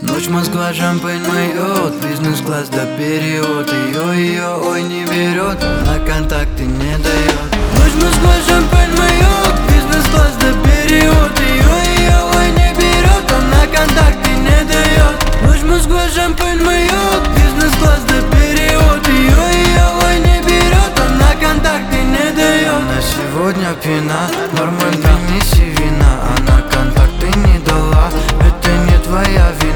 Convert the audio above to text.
Ночь Москва, шампань моет, бизнес-класс до период. Ее, ой, не берет, на контакты не дает. Ночь Москва, шампань моет, бизнес-класс до период. Ее, ой, не берет, он на контакты не дает. Ночь Москва, шампань моет, бизнес-класс до период. Ее, ой, не берет, он на контакты не дает. На сегодня пина, нормально принеси вина. Она контакты не дала, это не твоя вина.